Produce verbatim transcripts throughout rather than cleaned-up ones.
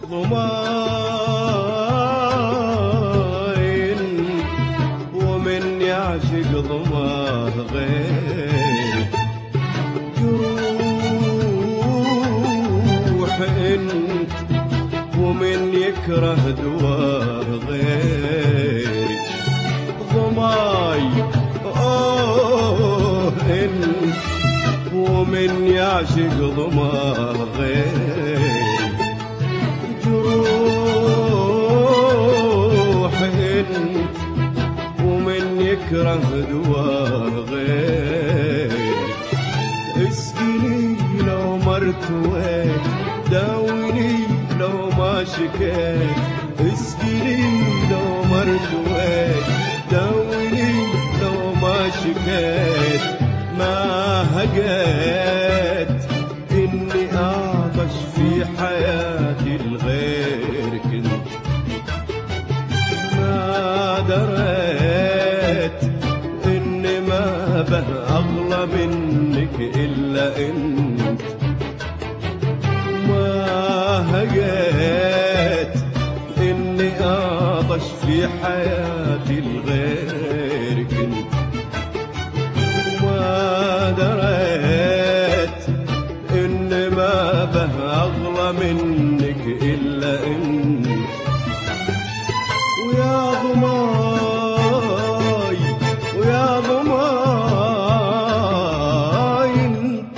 ضماين ومن يعشق ضماه غير جروح انت ومن يكره دواه غير ضماي اوه انت ومن يعشق ضماه غير جروح انت ومن يكره دواه غير اسقني لو مرتويت داويني لو ما شكيت اسقني لو مرتويت داويني لو ما شكيت ما هجيت إني أعطش في حياتي الغير كنت ما دريت إني ما به أغلى منك إلا أنت ما هجيت إني أعطش في حياتي الغير كنت دريت إن ما به أغلى منك إلا أنت ويا ضماي ويا ضماي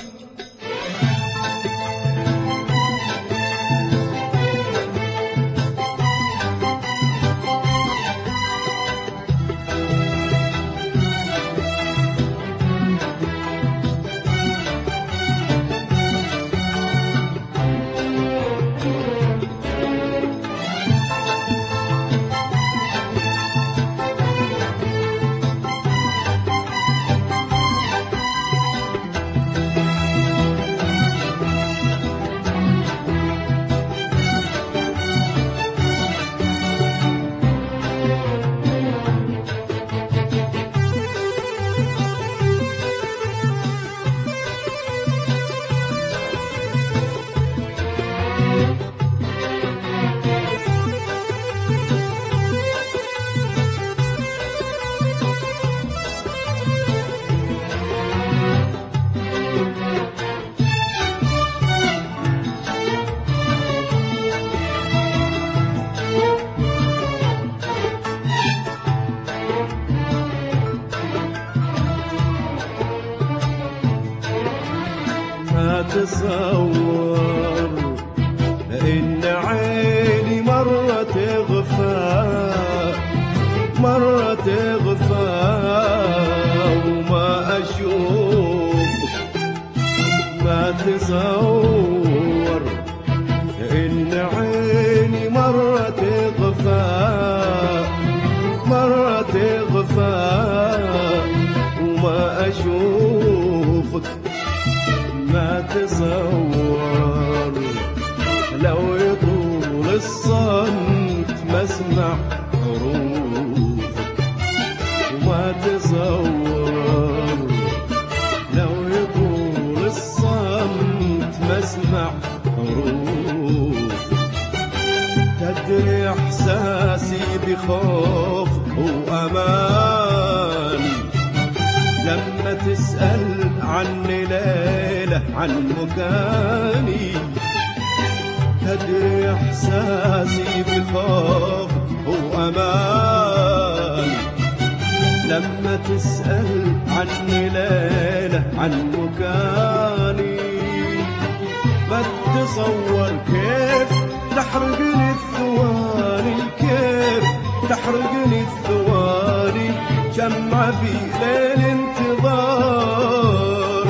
ما تصور إن عيني مرة تغفى مرة تغفى وما أشوفك ما تصور إن عيني مرة تغفى مرة تغفى وما أشوفك ما تصور لو يطول الصمت ما اسمع حروفك وما تصور لو يطول الصمت ما اسمع حروفك تدري احساسي بخوف وامان لما تسأل عني ليلة عن مكاني تدري احساسي بخوف وامان لما تسأل عني ليلة عن مكاني بتصور كيف تحرقني الثواني كيف تحرقني الثواني شمعة في ليل انتظار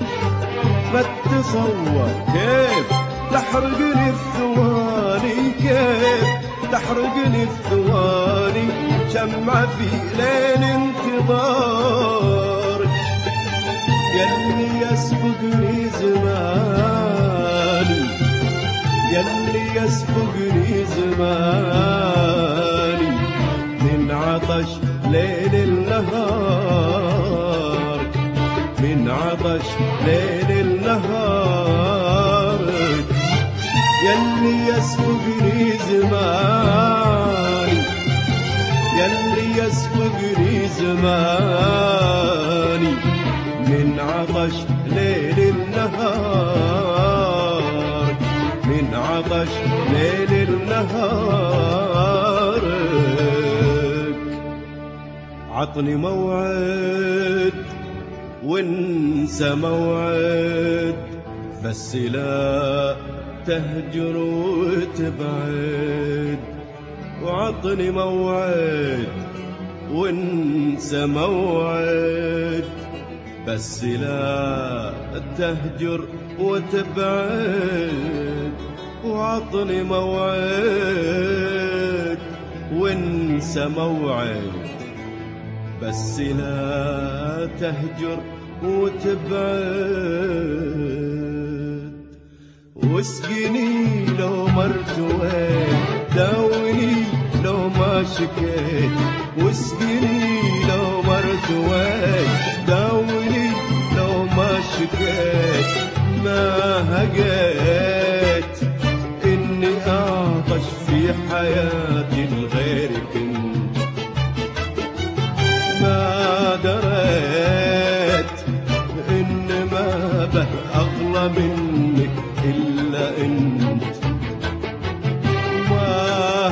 بتصور كيف تحرقني الثواني كيف تحرقني الثواني شمعة في ليل انتظار يلي يسبقني زماني يلي يسبقني زماني من عطش ليل النهار من عطش ليل النهار يلي يسبقني زماني يلي يسبقني زماني من عطش ليل النهار من عطش ليل النهار عطني موعد وانسى موعد بس لا تهجر وتبعد وعطني موعد وانسى موعد بس لا تهجر وتبعد وعطني موعد وانسى موعد بس لا تهجر وتبعد واسقني لو مرت وين داوني لو ما شكيت واسقني لو مرت وين داوني لو ما شكيت ما هقيت اني اعطش في حياتي لغيرك انت ما دريت ان ما به اغلى منك إلا أنت ما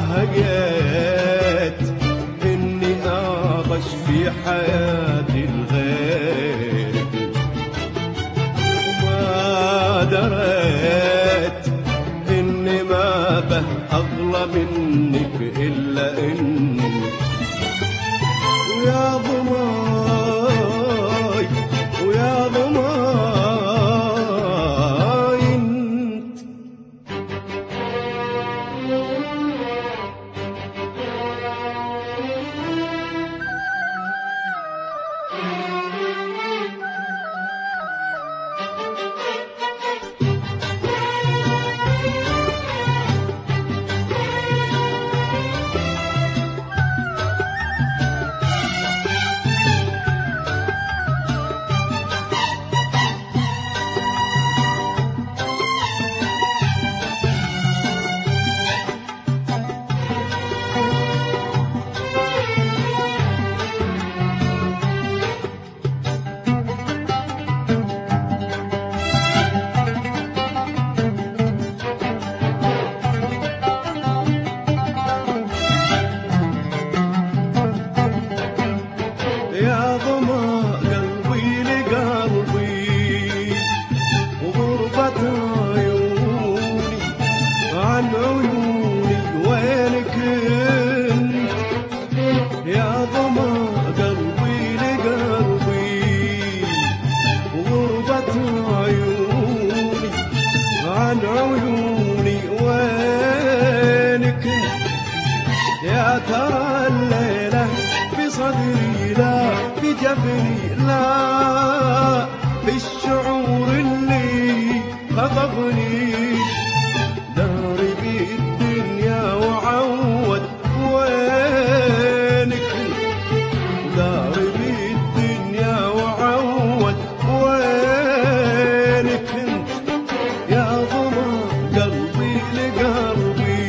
هقيت إني أعطش في حياتي الغير ما دريت إني ما به أغلى منك إلا أنت ويا ضماي ويا ضماي ترى الليلة بصدري لا بجبني لا بالشعور اللي خطفني داري بالدنيا وعود وينك داري بالدنيا وعود وينك يا ضمى قلبي لقلبي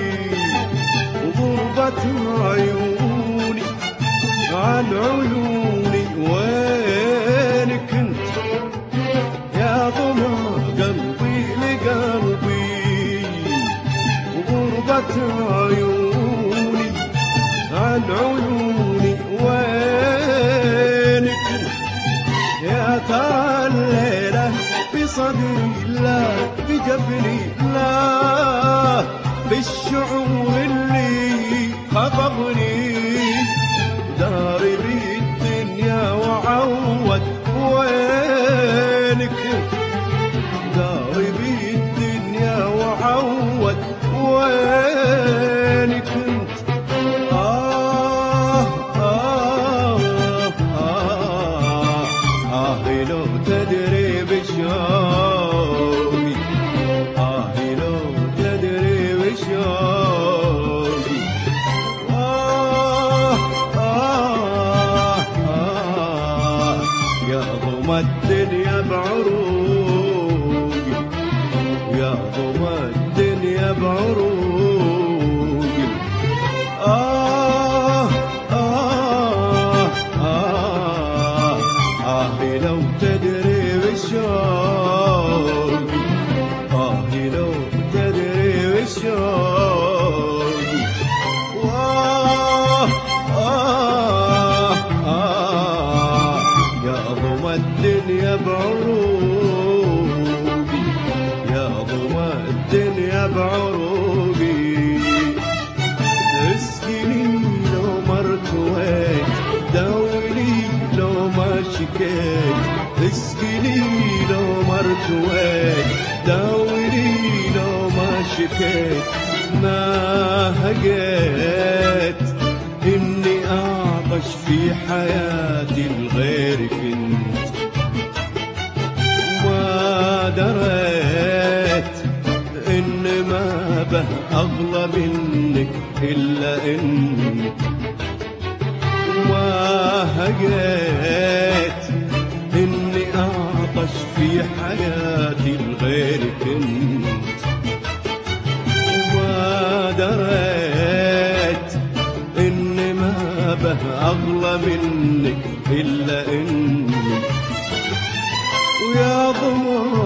وغربة عيوني عن عيوني وينك انت يا ضمى قلبي لقلبي وغربة عيوني عن عيوني وينك انت يا ترى الليلة بصدري لا بجبني لا بالشعور اللي خطفني داري بالدنيا وعود وينك داري بالدنيا وعود وينك انت آه آه آه آه لو تدري بشوقي آه لو تدري بشوقي آه آه آه يا ضمى الدنيا بعروقي يا ضمى الدنيا الدنيا بعروقي، يا ضوى الدنيا بعروقي. اسقني لو ما ارتويت، داويني لو ما شكيت. اسقني لو ما ارتويت، داويني لو ما شكيت. ما هجيت إني أعطش في حياتي لغيرك انت، وما دريت إن ما به أغلى منك إلا إنك. وما هجيت إني أعطش في حياتي لغيرك انت، وما دريت إن ما به أغلى منك إلا إنك. ويا ضمى